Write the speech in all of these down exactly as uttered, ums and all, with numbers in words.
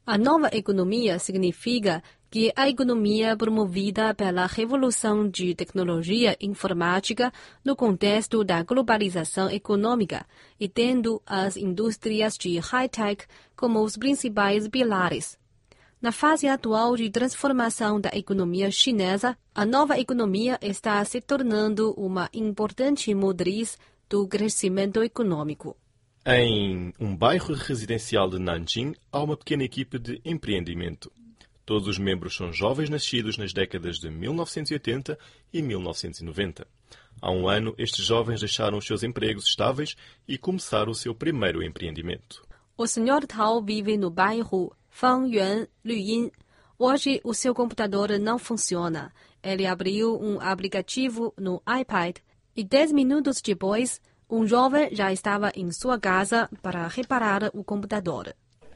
A nova economia significa que a economia promovida pela revolução de tecnologia informática no contexto da globalização econômica e tendo as indústrias de high-tech como os principais pilares. Na fase atual de transformação da economia chinesa, a nova economia está se tornando uma importante motriz do crescimento econômico. Em um bairro residencial de Nanjing, há uma pequena equipe de empreendimento. Todos os membros são jovens nascidos nas décadas de mil novecentos e oitenta e mil novecentos e noventa. Há um ano, estes jovens deixaram os seus empregos estáveis e começaram o seu primeiro empreendimento. O senhor Tao vive no bairro Fangyuan Luyin. Hoje, o seu computador não funciona. Ele abriu um aplicativo no iPad e dez minutos depois, um jovem já estava em sua casa para reparar o computador.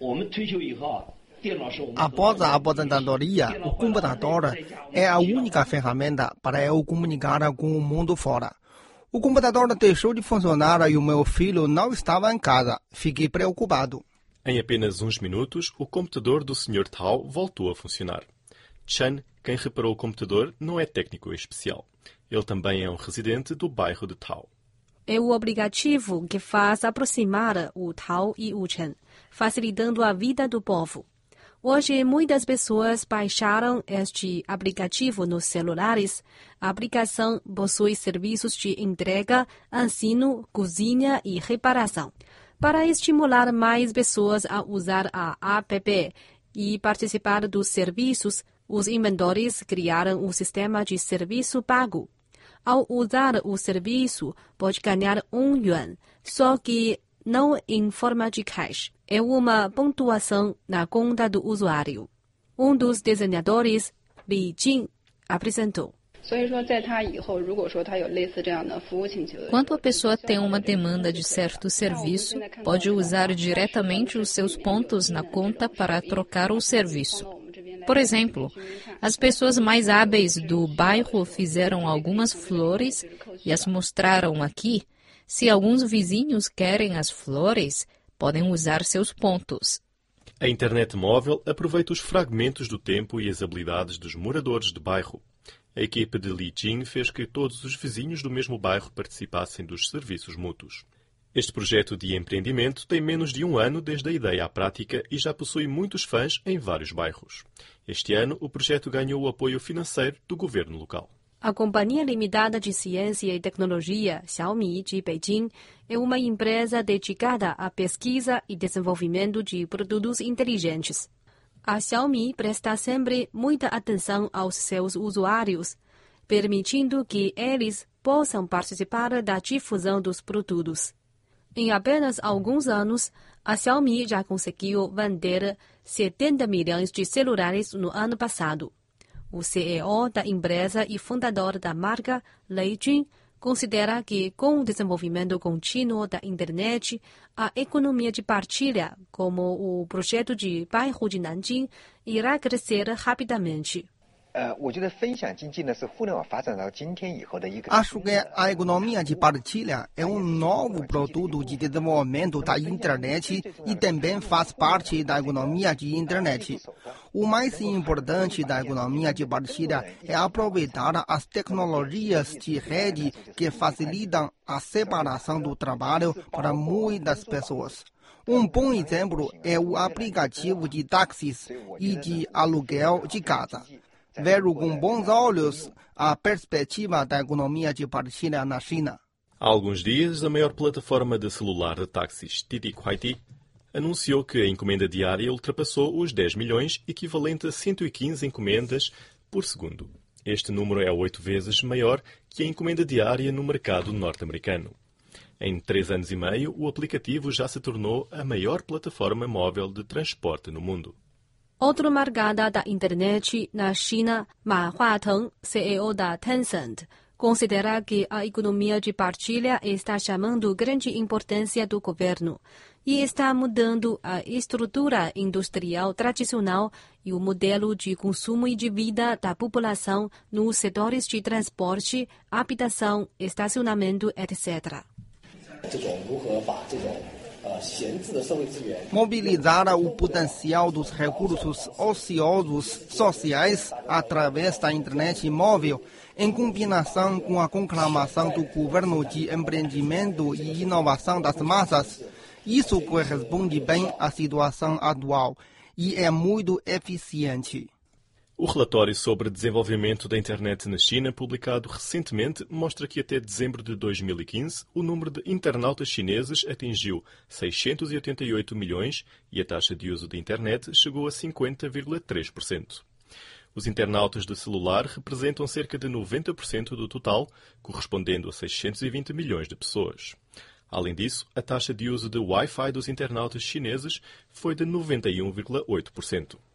Após a aposentadoria, o computador é a única ferramenta para eu comunicar com o mundo fora. O computador deixou de funcionar e o meu filho não estava em casa. Fiquei preocupado. Em apenas uns minutos, o computador do senhor Tao voltou a funcionar. Chen, quem reparou o computador, não é técnico especial. Ele também é um residente do bairro de Tao. É o aplicativo que faz aproximar o Tao e o Chen, facilitando a vida do povo. Hoje, muitas pessoas baixaram este aplicativo nos celulares. A aplicação possui serviços de entrega, ensino, cozinha e reparação. Para estimular mais pessoas a usar a app e participar dos serviços, os inventores criaram o sistema de serviço pago. Ao usar o serviço, pode ganhar um yuan, só que não em forma de cash. É uma pontuação na conta do usuário. Um dos desenhadores, Li Jing, apresentou. Quando a pessoa tem uma demanda de certo serviço, pode usar diretamente os seus pontos na conta para trocar o serviço. Por exemplo, as pessoas mais hábeis do bairro fizeram algumas flores e as mostraram aqui. Se alguns vizinhos querem as flores, podem usar seus pontos. A internet móvel aproveita os fragmentos do tempo e as habilidades dos moradores do bairro. A equipe de Li Jing fez que todos os vizinhos do mesmo bairro participassem dos serviços mútuos. Este projeto de empreendimento tem menos de um ano desde a ideia à prática e já possui muitos fãs em vários bairros. Este ano, o projeto ganhou o apoio financeiro do governo local. A Companhia Limitada de Ciência e Tecnologia Xiaomi de Beijing é uma empresa dedicada à pesquisa e desenvolvimento de produtos inteligentes. A Xiaomi presta sempre muita atenção aos seus usuários, permitindo que eles possam participar da difusão dos produtos. Em apenas alguns anos, a Xiaomi já conseguiu vender setenta milhões de celulares no ano passado. O C E O da empresa e fundador da marca, Lei Jun, considera que, com o desenvolvimento contínuo da internet, a economia de partilha, como o projeto de bairro de Nanjing, irá crescer rapidamente. Acho que a economia de partilha é um novo produto de desenvolvimento da internet e também faz parte da economia de internet. O mais importante da economia de partilha é aproveitar as tecnologias de rede que facilitam a separação do trabalho para muitas pessoas. Um bom exemplo é o aplicativo de táxis e de aluguel de casa. Vejo com bons olhos a perspectiva da economia de partilha na China. Há alguns dias, a maior plataforma de celular de táxis, Didi Kuaidi, anunciou que a encomenda diária ultrapassou os dez milhões, equivalente a cento e quinze encomendas por segundo. Este número é oito vezes maior que a encomenda diária no mercado norte-americano. Em três anos e meio, o aplicativo já se tornou a maior plataforma móvel de transporte no mundo. Outro marcada da internet na China, Ma Huateng, C E O da Tencent, considera que a economia de partilha está chamando grande importância do governo e está mudando a estrutura industrial tradicional e o modelo de consumo e de vida da população nos setores de transporte, habitação, estacionamento, etcétera. Mobilizar o potencial dos recursos ociosos sociais através da internet móvel, em combinação com a conclamação do governo de empreendimento e inovação das massas. Isso corresponde bem à situação atual e é muito eficiente. O relatório sobre desenvolvimento da internet na China, publicado recentemente, mostra que até dezembro de dois mil e quinze o número de internautas chineses atingiu seiscentos e oitenta e oito milhões e a taxa de uso da internet chegou a cinquenta vírgula três por cento. Os internautas de celular representam cerca de noventa por cento do total, correspondendo a seiscentos e vinte milhões de pessoas. Além disso, a taxa de uso de Wi-Fi dos internautas chineses foi de noventa e um vírgula oito por cento.